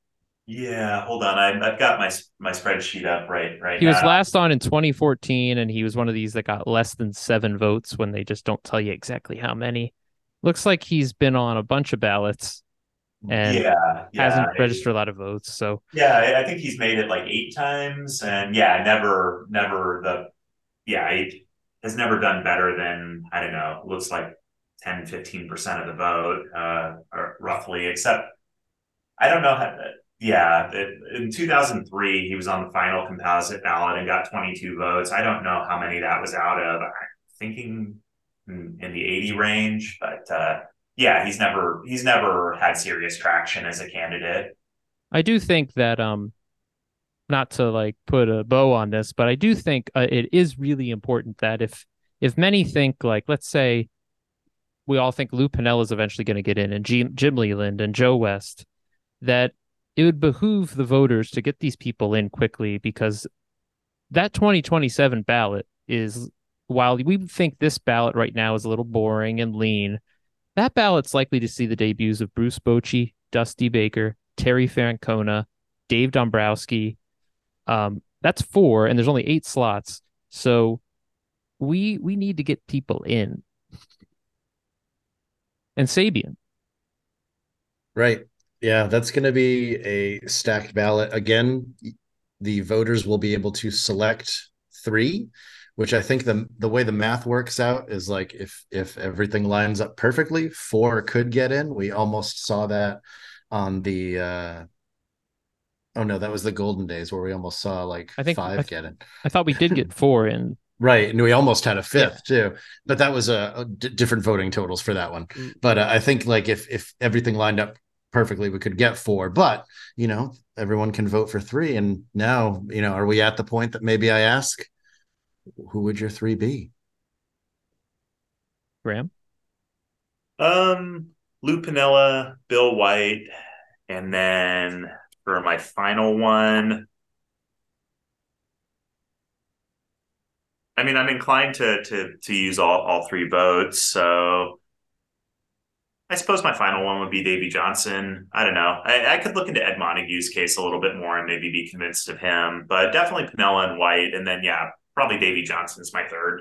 Yeah, hold on. I've got my spreadsheet up right He was now. last on in 2014, and he was one of these that got less than 7 votes when they just don't tell you exactly how many. Looks like he's been on a bunch of ballots and Yeah, yeah, hasn't registered a lot of votes. So yeah. I think he's made it like 8 times, and yeah, never he has never done better than, I don't know, looks like 10-15% of the vote, or roughly. Except I don't know how. Yeah, in 2003, he was on the final composite ballot and got 22 votes. I don't know how many that was out of. I'm thinking in the 80 range, but yeah, he's never had serious traction as a candidate. I do think that not to like put a bow on this, but I do think it is really important that if many think like, let's say we all think Lou Piniella is eventually going to get in, and Jim Leland and Joe West, that it would behoove the voters to get these people in quickly, because that 2027 ballot is, while we think this ballot right now is a little boring and lean, that ballot's likely to see the debuts of Bruce Bochy, Dusty Baker, Terry Francona, Dave Dombrowski. That's 4, and there's only 8 slots. So we need to get people in. And Sabian. Right. Yeah, that's going to be a stacked ballot. Again, the voters will be able to select 3, which I think the way the math works out is like if everything lines up perfectly, 4 could get in. We almost saw that on the oh no, that was the golden days where we almost saw like I think 5 get in. I thought we did get 4 in. Right, and we almost had a 5th too, but that was different voting totals for that one. But I think like if everything lined up perfectly, we could get 4. But everyone can vote for 3, and now are we at the point that maybe I ask, who would your 3 be? Graham? Lou Piniella, Bill White, and then for my final one, I mean, I'm inclined to use all 3 votes. So I suppose my final one would be Davy Johnson. I don't know. I could look into Ed Montague's case a little bit more and maybe be convinced of him, but definitely Piniella and White, and then yeah, probably Davy Johnson's my third.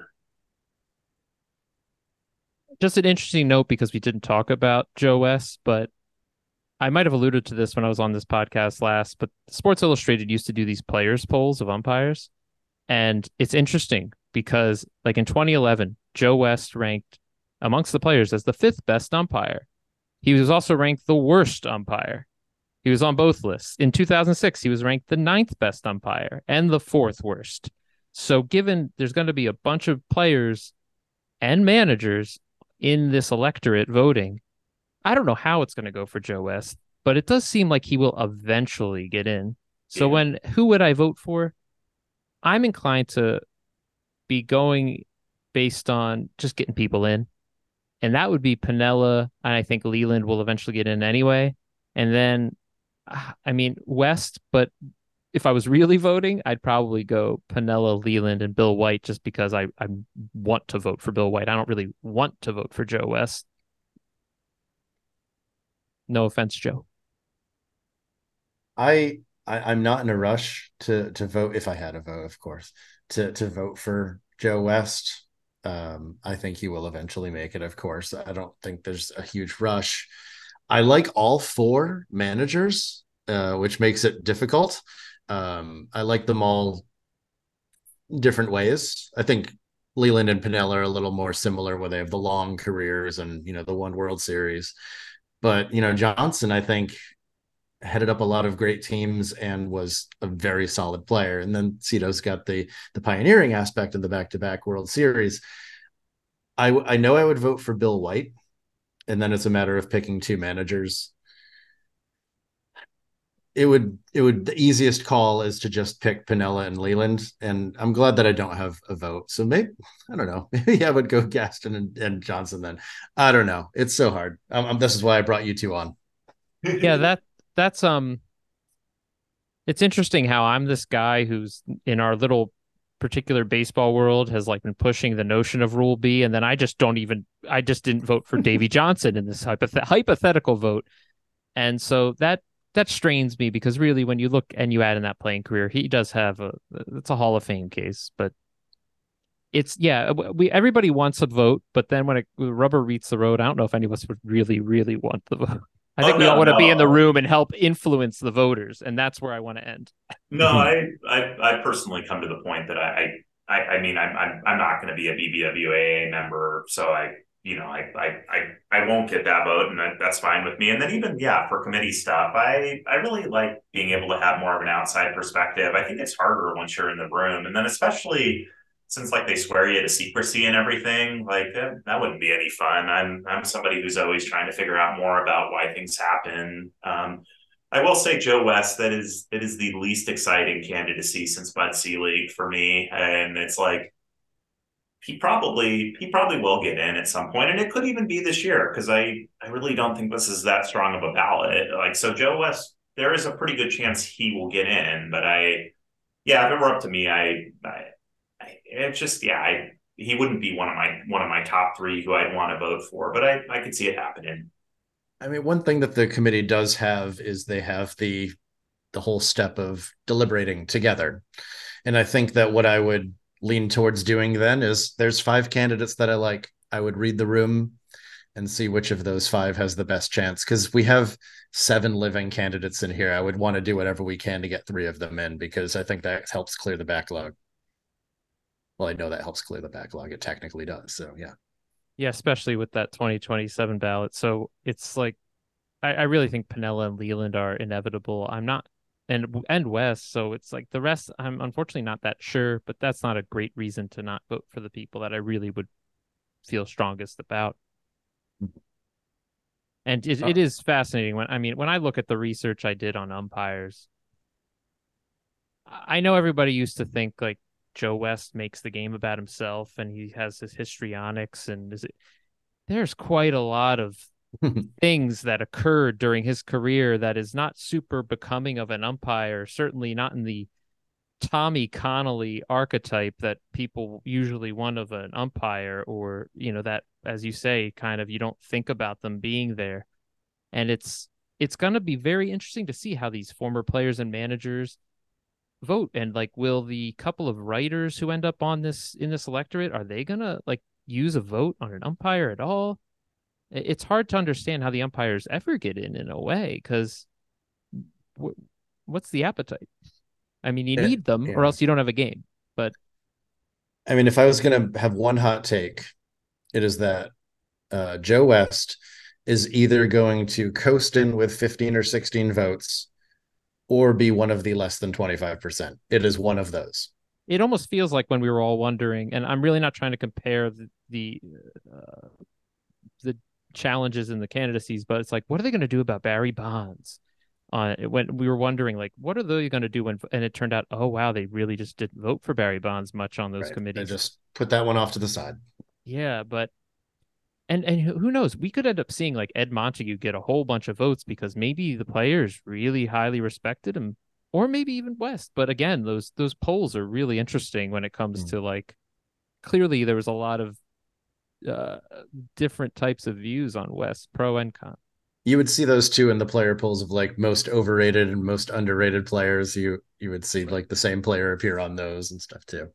Just an interesting note, because we didn't talk about Joe West, but I might have alluded to this when I was on this podcast last, but Sports Illustrated used to do these players polls of umpires. And it's interesting because like in 2011, Joe West ranked amongst the players as the 5th best umpire. He was also ranked the worst umpire. He was on both lists. In 2006, he was ranked the 9th best umpire and the 4th worst. So given there's going to be a bunch of players and managers in this electorate voting, I don't know how it's going to go for Joe West, but it does seem like he will eventually get in. So who would I vote for? I'm inclined to be going based on just getting people in. And that would be Piniella, and I think Leland will eventually get in anyway. And then, I mean, West, but if I was really voting, I'd probably go Piniella, Leland, and Bill White, just because I want to vote for Bill White. I don't really want to vote for Joe West. No offense, Joe. I'm not in a rush to vote, if I had a vote, of course, to vote for Joe West. I think he will eventually make it, of course. I don't think there's a huge rush. I like all 4 managers, which makes it difficult. I like them all different ways. I think Leland and Piniella are a little more similar, where they have the long careers and the one World Series. But Johnson, I think, headed up a lot of great teams and was a very solid player. And then Cito's got the pioneering aspect of the back-to-back World Series. I know I would vote for Bill White, and then it's a matter of picking 2 managers. The easiest call is to just pick Piniella and Leland, and I'm glad that I don't have a vote. So maybe, I don't know, maybe I would go Gaston and Johnson then. I don't know. It's so hard. This is why I brought you 2 on. Yeah, that's it's interesting how I'm this guy who's in our little particular baseball world has like been pushing the notion of Rule B, and then I just didn't vote for Davy Johnson in this hypothetical vote. And so that that strains me because really when you look and you add in that playing career, he does have it's a Hall of Fame case, but it's everybody wants a vote, but then when the rubber meets the road, I don't know if any of us would really, really want the vote. I think Oh we all no, want to be in the no. room and help influence the voters, and that's where I want to end. No, I personally come to the point that I mean I'm not going to be a BBWAA member, so I won't get that vote, and that's fine with me. And then even for committee stuff, I really like being able to have more of an outside perspective. I think it's harder once you're in the room, and then especially since like they swear you to secrecy and everything, like that wouldn't be any fun. I'm somebody who's always trying to figure out more about why things happen. I will say Joe West, it is the least exciting candidacy since Bud Selig for me. And it's like he probably will get in at some point. And it could even be this year, because I really don't think this is that strong of a ballot. Like so Joe West, there is a pretty good chance he will get in, but if it were up to me, it's just he wouldn't be one of my top three who I'd want to vote for, but I could see it happening. I mean, one thing that the committee does have is they have the whole step of deliberating together. And I think that what I would lean towards doing then is there's 5 candidates that I like. I would read the room and see which of those 5 has the best chance, because we have 7 living candidates in here. I would want to do whatever we can to get 3 of them in, because I think that helps clear the backlog. Well, I know that helps clear the backlog. It technically does. So yeah. Yeah, especially with that 2027 ballot. So it's like I really think Piniella and Leland are inevitable. I'm not and West. So it's like the rest, I'm unfortunately not that sure, but that's not a great reason to not vote for the people that I really would feel strongest about. And it is fascinating when I look at the research I did on umpires. I know everybody used to think like Joe West makes the game about himself and he has his histrionics, and there's quite a lot of things that occurred during his career that is not super becoming of an umpire, certainly not in the Tommy Connolly archetype that people usually want of an umpire, or that, as you say, kind of you don't think about them being there. And it's going to be very interesting to see how these former players and managers vote, and like will the couple of writers who end up on this in this electorate, are they going to like use a vote on an umpire at all? It's hard to understand how the umpires ever get in a way, because what's the appetite? I mean, you need them or else you don't have a game. But I mean, if I was going to have one hot take, it is that Joe West is either going to coast in with 15 or 16 votes or be one of the less than 25%. It is one of those. It almost feels like when we were all wondering, and I'm really not trying to compare the challenges in the candidacies, but it's like, what are they going to do about Barry Bonds? When we were wondering, like, what are they going to do and it turned out, oh wow, they really just didn't vote for Barry Bonds much on those committees. They just put that one off to the side. Yeah, but and who knows? We could end up seeing like Ed Montague get a whole bunch of votes because maybe the players really highly respected him, or maybe even West. But again, those polls are really interesting when it comes to like, clearly there was a lot of different types of views on West, pro and con. You would see those two in the player polls of like most overrated and most underrated players. You would see like the same player appear on those and stuff too.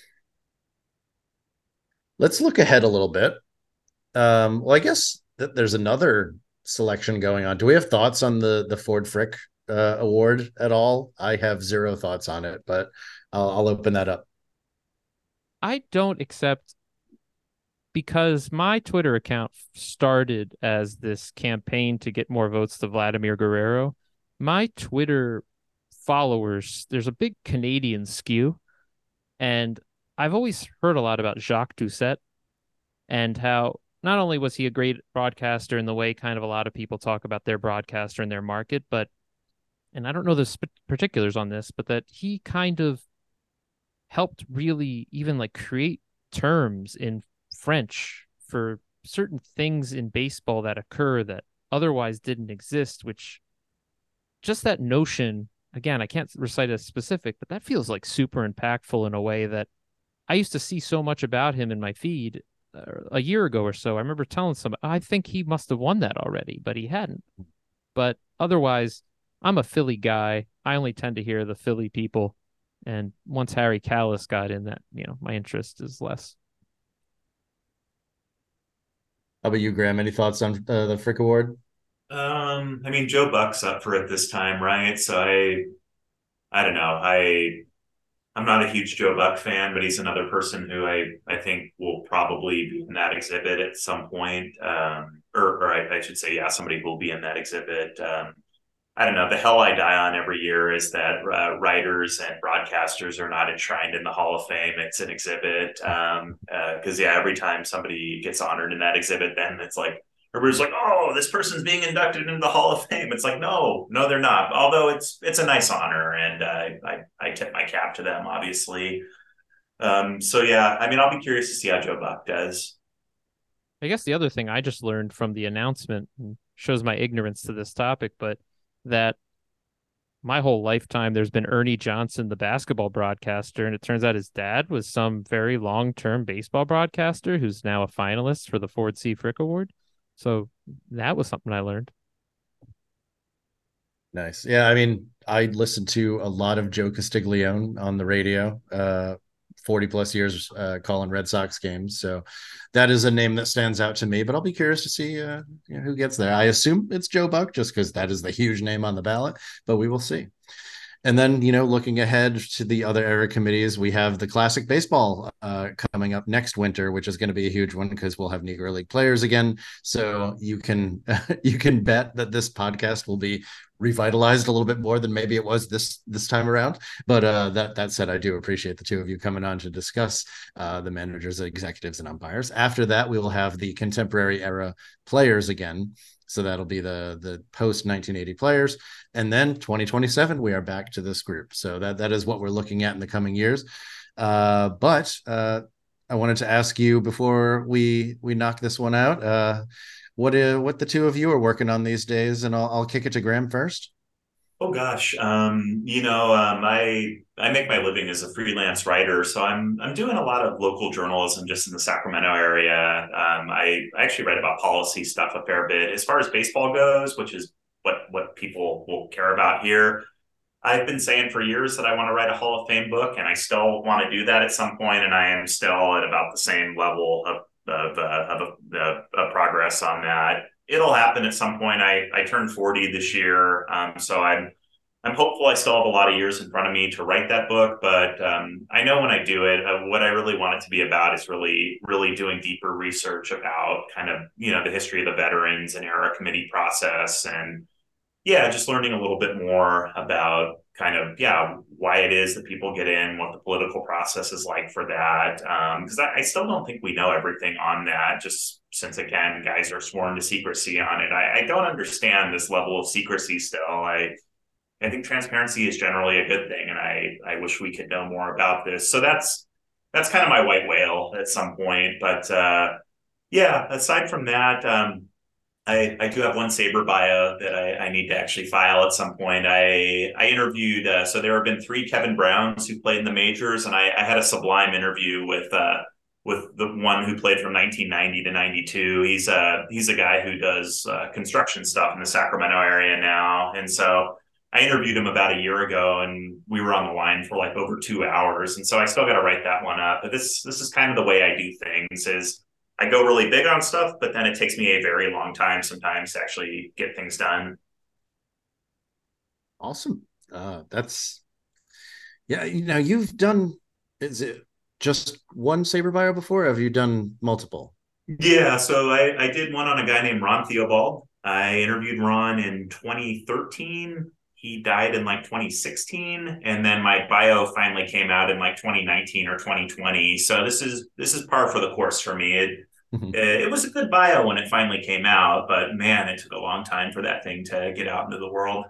Let's look ahead a little bit. Well, I guess that there's another selection going on. Do we have thoughts on the Ford Frick award at all? I have 0 thoughts on it, but I'll open that up. I don't accept, because my Twitter account started as this campaign to get more votes to Vladimir Guerrero. My Twitter followers, there's a big Canadian skew, and I've always heard a lot about Jacques Doucette and how not only was he a great broadcaster in the way kind of a lot of people talk about their broadcaster and their market, but, and I don't know the particulars on this, but that he kind of helped really even like create terms in French for certain things in baseball that occur that otherwise didn't exist, which just that notion, again, I can't recite a specific, but that feels like super impactful in a way that I used to see so much about him in my feed a year ago or so. I remember telling somebody, I think he must have won that already, but he hadn't. But otherwise, I'm a Philly guy. I only tend to hear the Philly people. And once Harry Kalas got in that, my interest is less. How about you, Graham? Any thoughts on the Frick Award? I mean, Joe Buck's up for it this time, right? So I don't know. I'm not a huge Joe Buck fan, but he's another person who I think will probably be in that exhibit at some point. Or I should say, yeah, somebody will be in that exhibit. I don't know. The hell I die on every year is that writers and broadcasters are not enshrined in the Hall of Fame. It's an exhibit. Because, yeah, every time somebody gets honored in that exhibit, then it's like, everybody's like, oh, this person's being inducted into the Hall of Fame. It's like, no, they're not. Although it's a nice honor, and I tip my cap to them, obviously. So yeah, I mean, I'll be curious to see how Joe Buck does. I guess the other thing I just learned from the announcement shows my ignorance to this topic, but that my whole lifetime there's been Ernie Johnson, the basketball broadcaster, and it turns out his dad was some very long-term baseball broadcaster who's now a finalist for the Ford C. Frick Award. So that was something I learned. Nice. Yeah, I mean, I listened to a lot of Joe Castiglione on the radio, 40 plus years calling Red Sox games. So that is a name that stands out to me, but I'll be curious to see who gets there. I assume it's Joe Buck just because that is the huge name on the ballot, but we will see. And then, looking ahead to the other era committees, we have the classic baseball coming up next winter, which is going to be a huge one because we'll have Negro League players again. So you can you can bet that this podcast will be revitalized a little bit more than maybe it was this time around. But that said, I do appreciate the two of you coming on to discuss the managers, executives, and umpires. After that, we will have the contemporary era players again. So that'll be the post 1980 players. And then 2027, we are back to this group. So that is what we're looking at in the coming years. But I wanted to ask you before we knock this one out, what the two of you are working on these days, and I'll kick it to Graham first. Oh gosh, I make my living as a freelance writer, so I'm doing a lot of local journalism just in the Sacramento area. I actually write about policy stuff a fair bit. As far as baseball goes, which is what people will care about here, I've been saying for years that I want to write a Hall of Fame book, and I still want to do that at some point, and I am still at about the same level of progress on that. It'll happen at some point. I turned 40 this year, so I'm hopeful I still have a lot of years in front of me to write that book. But I know when I do it, what I really want it to be about is really doing deeper research about kind of the history of the veterans and era committee process, and yeah, just learning a little bit more about kind of why it is that people get in, what the political process is like for that. Because I still don't think we know everything on that. Just since again, guys are sworn to secrecy on it, I don't understand this level of secrecy still. I think transparency is generally a good thing, and I wish we could know more about this. So that's kind of my white whale at some point. But yeah, aside from that. I do have one Saber bio that I need to actually file at some point. I interviewed, so there have been three Kevin Browns who played in the majors, and I had a sublime interview with the one who played from 1990 to 92. He's a guy who does construction stuff in the Sacramento area now, and so I interviewed him about a year ago, and we were on the line for like over 2 hours, and so I still got to write that one up. But this is kind of the way I do things is I go really big on stuff, but then it takes me a very long time sometimes to actually get things done. Awesome. That's yeah. You've done. Is it just one Saber bio before? Or have you done multiple? Yeah, so I did one on a guy named Ron Theobald. I interviewed Ron in 2013. He died in like 2016, and then my bio finally came out in like 2019 or 2020. So this is par for the course for me. It was a good bio when it finally came out, but man, it took a long time for that thing to get out into the world.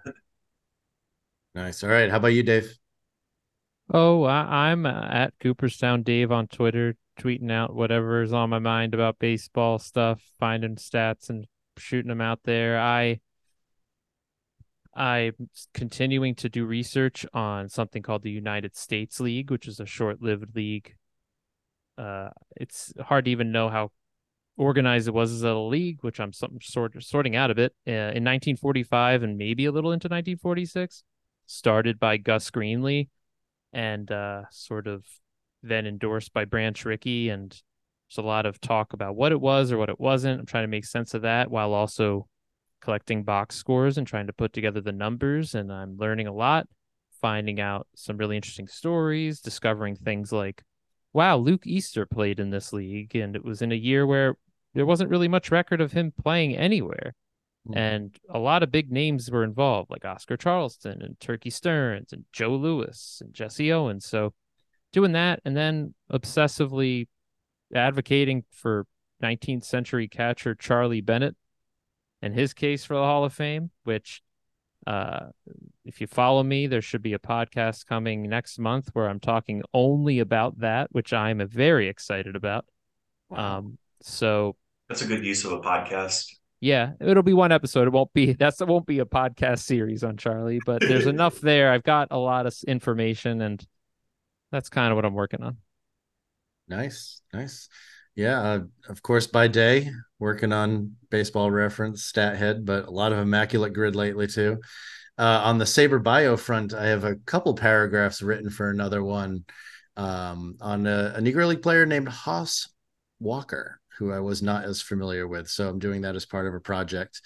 Nice. All right. How about you, Dave? Oh, I'm at Cooperstown Dave on Twitter, tweeting out whatever is on my mind about baseball stuff, finding stats and shooting them out there. I'm continuing to do research on something called the United States League, which is a short-lived league. It's hard to even know how organized it was as a league, which I'm sorting out a bit, in 1945 and maybe a little into 1946, started by Gus Greenlee and sort of then endorsed by Branch Rickey. And there's a lot of talk about what it was or what it wasn't. I'm trying to make sense of that while also collecting box scores and trying to put together the numbers. And I'm learning a lot, finding out some really interesting stories, discovering things like, wow, Luke Easter played in this league. And it was in a year where there wasn't really much record of him playing anywhere. And a lot of big names were involved, like Oscar Charleston and Turkey Stearns and Joe Louis and Jesse Owens. So doing that and then obsessively advocating for 19th century catcher Charlie Bennett and his case for the Hall of Fame, which if you follow me, there should be a podcast coming next month where I'm talking only about that, which I'm very excited about. Wow. So that's a good use of a podcast. Yeah, it'll be one episode. It won't be a podcast series on Charlie, but there's enough there. I've got a lot of information, and that's kind of what I'm working on. Nice. Yeah, of course, by day, working on Baseball Reference, Stat Head, but a lot of Immaculate Grid lately too. On the Saber Bio front, I have a couple paragraphs written for another one on a Negro League player named Haas Walker, who I was not as familiar with. So I'm doing that as part of a project.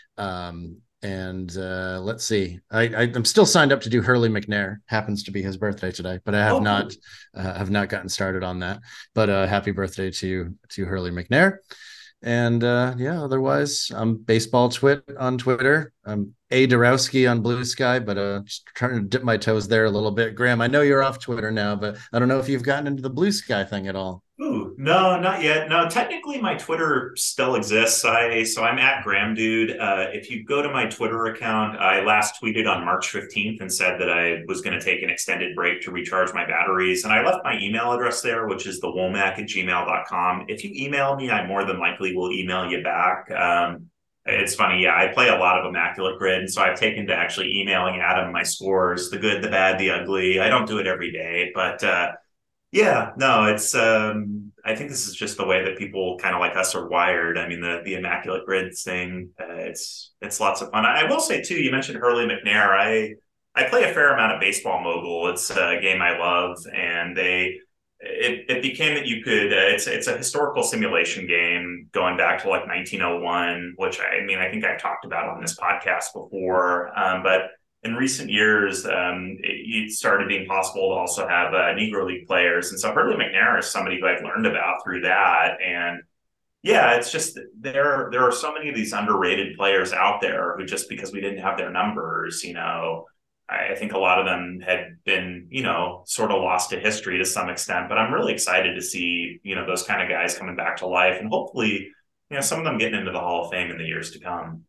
Let's see. I'm still signed up to do Hurley McNair. Happens to be his birthday today, but I have not gotten started on that. But happy birthday to Hurley McNair. And otherwise, I'm Baseball Twit on Twitter. I'm A. Dorowski on Blue Sky, but just trying to dip my toes there a little bit. Graham, I know you're off Twitter now, but I don't know if you've gotten into the Blue Sky thing at all. Ooh, no, not yet. No, technically my Twitter still exists. So I'm at Graham Dude. If you go to my Twitter account, I last tweeted on March 15th and said that I was going to take an extended break to recharge my batteries. And I left my email address there, which is thewomack@gmail.com. If you email me, I more than likely will email you back. It's funny. Yeah, I play a lot of Immaculate Grid. And so I've taken to actually emailing Adam my scores, the good, the bad, the ugly. I don't do it every day, but yeah, no, it's I think this is just the way that people kind of like us are wired. I mean, the Immaculate Grid thing, it's lots of fun. I will say too, you mentioned Hurley McNair. I play a fair amount of Baseball Mogul. It's a game I love, and it became that you could it's a historical simulation game going back to like 1901, which I mean I think I've talked about on this podcast before, but in recent years, it started being possible to also have Negro League players. And so Hurley McNair is somebody who I've learned about through that. And yeah, it's just there are so many of these underrated players out there who just because we didn't have their numbers, I think a lot of them had been, sort of lost to history to some extent. But I'm really excited to see, those kind of guys coming back to life and hopefully, some of them getting into the Hall of Fame in the years to come.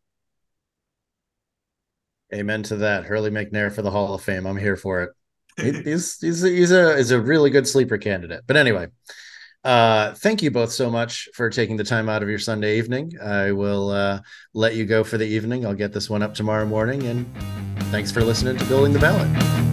Amen to that. Hurley McNair for the Hall of Fame. I'm here for it. He's a really good sleeper candidate. But anyway, thank you both so much for taking the time out of your Sunday evening. I will let you go for the evening. I'll get this one up tomorrow morning. And thanks for listening to Building the Ballot.